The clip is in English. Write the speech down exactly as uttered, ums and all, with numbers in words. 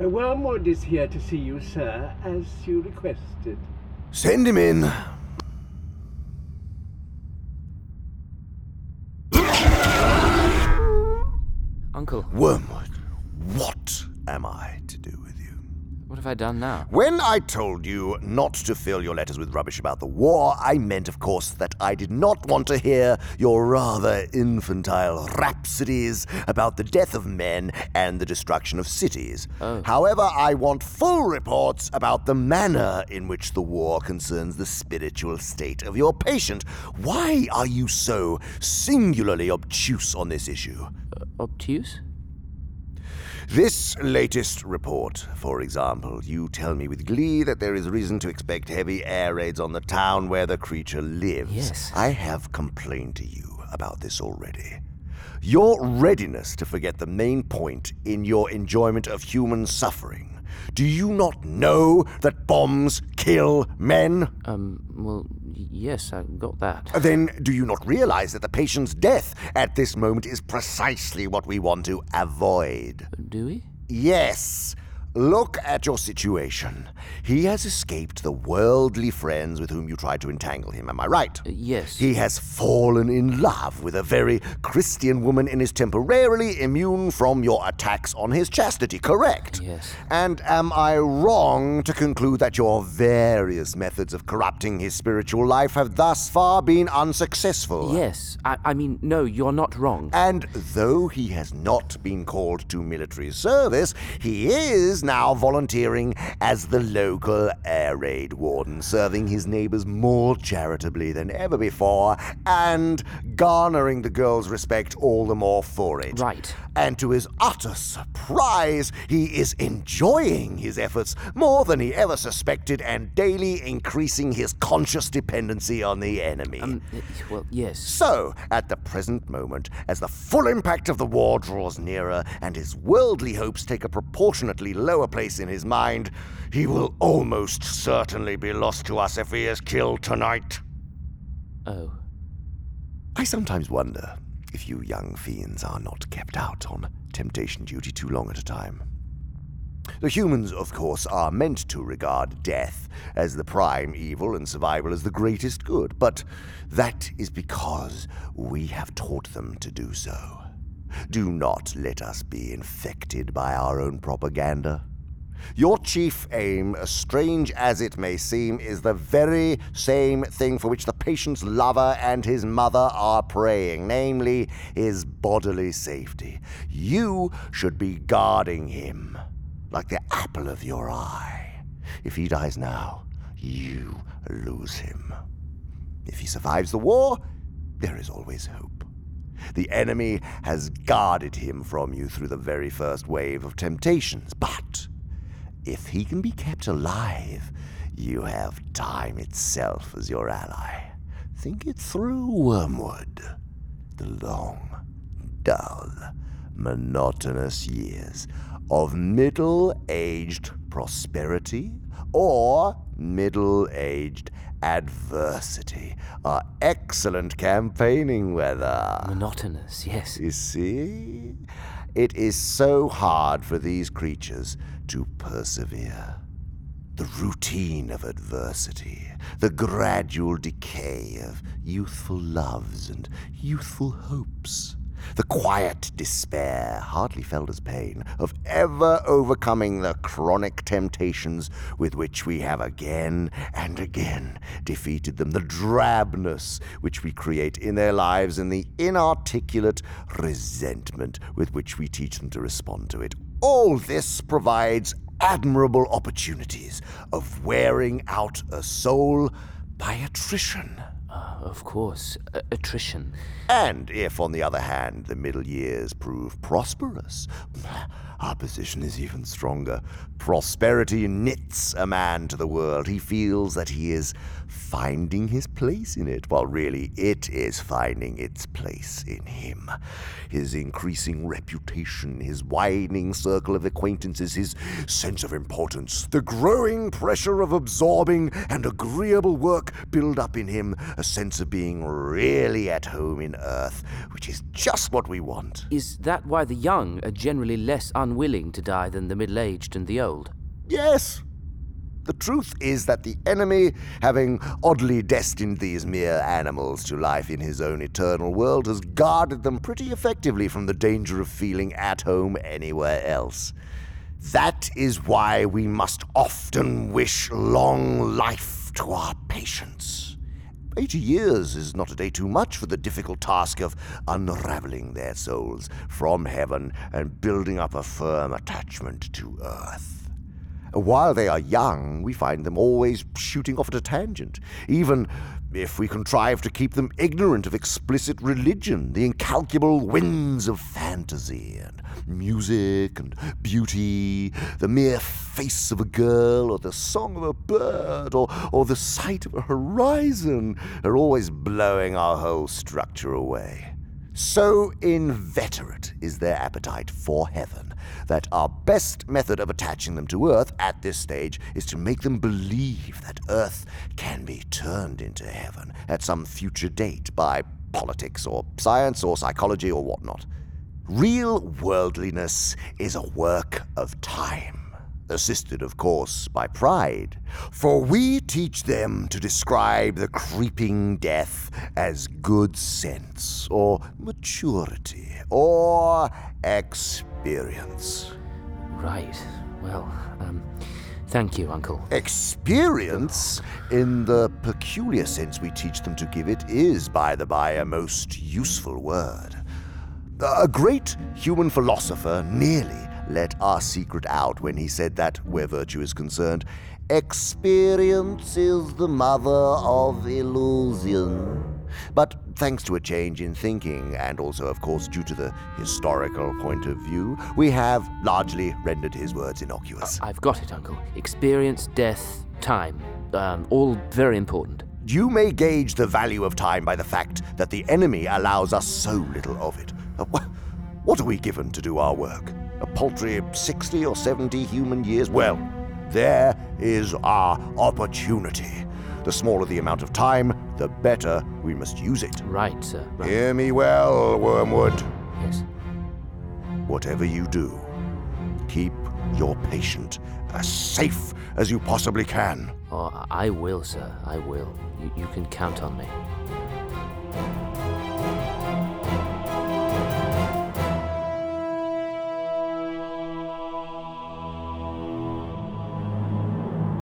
Uh, Wormwood is here to see you, sir, as you requested. Send him in. Uncle. Wormwood, what am I to do with you? What have I done now? When I told you not to fill your letters with rubbish about the war, I meant, of course, that I did not want to hear your rather infantile rhapsodies about the death of men and the destruction of cities. Oh. However, I want full reports about the manner in which the war concerns the spiritual state of your patient. Why are you so singularly obtuse on this issue? Uh, obtuse? This latest report, for example, you tell me with glee that there is reason to expect heavy air raids on the town where the creature lives. Yes. I have complained to you about this already. Your readiness to forget the main point in your enjoyment of human suffering. Do you not know that bombs kill men? Um, well, yes, I got that. Then do you not realize that the patient's death at this moment is precisely what we want to avoid? Do we? Yes. Look at your situation. He has escaped the worldly friends with whom you tried to entangle him, am I right? Uh, yes. He has fallen in love with a very Christian woman and is temporarily immune from your attacks on his chastity, correct? Yes. And am I wrong to conclude that your various methods of corrupting his spiritual life have thus far been unsuccessful? Yes. I, I mean, no, you're not wrong. And though he has not been called to military service, he is now volunteering as the local air raid warden, serving his neighbors more charitably than ever before, and garnering the girl's respect all the more for it. Right. And to his utter surprise, he is enjoying his efforts more than he ever suspected and daily increasing his conscious dependency on the enemy. Um, uh, well, yes. So, at the present moment, as the full impact of the war draws nearer and his worldly hopes take a proportionately lower place in his mind, he will almost certainly be lost to us if he is killed tonight. Oh. I sometimes wonder if you young fiends are not kept out on temptation duty too long at a time. The humans, of course, are meant to regard death as the prime evil and survival as the greatest good, but that is because we have taught them to do so. Do not let us be infected by our own propaganda. Your chief aim, as strange as it may seem, is the very same thing for which the patient's lover and his mother are praying, namely, his bodily safety. You should be guarding him like the apple of your eye. If he dies now, you lose him. If he survives the war, there is always hope. The enemy has guarded him from you through the very first wave of temptations, but if he can be kept alive, you have time itself as your ally. Think it through, Wormwood. The long, dull, monotonous years of middle-aged prosperity or middle-aged adversity are excellent campaigning weather. Monotonous, yes. You see? It is so hard for these creatures to persevere. The routine of adversity, the gradual decay of youthful loves and youthful hopes, the quiet despair, hardly felt as pain, of ever overcoming the chronic temptations with which we have again and again defeated them, the drabness which we create in their lives, and the inarticulate resentment with which we teach them to respond to it. All this provides admirable opportunities of wearing out a soul by attrition. Uh, of course, uh, attrition. And if, on the other hand, the middle years prove prosperous, our position is even stronger. Prosperity knits a man to the world. He feels that he is finding his place in it, while really it is finding its place in him. His increasing reputation, his widening circle of acquaintances, his sense of importance, the growing pressure of absorbing and agreeable work build up in him a sense of being really at home in earth, which is just what we want. Is that why the young are generally less unwilling to die than the middle-aged and the old. Yes. The truth is that the enemy, having oddly destined these mere animals to life in his own eternal world, has guarded them pretty effectively from the danger of feeling at home anywhere else. That is why we must often wish long life to our patients. Eighty years is not a day too much for the difficult task of unraveling their souls from heaven and building up a firm attachment to earth. While they are young, we find them always shooting off at a tangent, even if we contrive to keep them ignorant of explicit religion, the incalculable winds of fantasy and music and beauty, the mere face of a girl or the song of a bird or, or the sight of a horizon are always blowing our whole structure away. So inveterate is their appetite for heaven that our best method of attaching them to earth at this stage is to make them believe that earth can be turned into heaven at some future date by politics or science or psychology or whatnot. Real worldliness is a work of time, assisted, of course, by pride, for we teach them to describe the creeping death as good sense, or maturity, or experience. Right. Well, um, thank you, Uncle. Experience, in the peculiar sense we teach them to give it, is, by the by, a most useful word. A great human philosopher nearly let our secret out when he said that, where virtue is concerned, experience is the mother of illusion. But thanks to a change in thinking, and also, of course, due to the historical point of view, we have largely rendered his words innocuous. Uh, I've got it, Uncle. Experience, death, time. Um, all very important. You may gauge the value of time by the fact that the enemy allows us so little of it. Uh, wh- what are we given to do our work? A paltry sixty or seventy human years? Well, there is our opportunity. The smaller the amount of time, the better we must use it. Right, sir. Right. Hear me well, Wormwood. Yes. Whatever you do, keep your patient as safe as you possibly can. Oh, I will, sir. I will. You, you can count on me.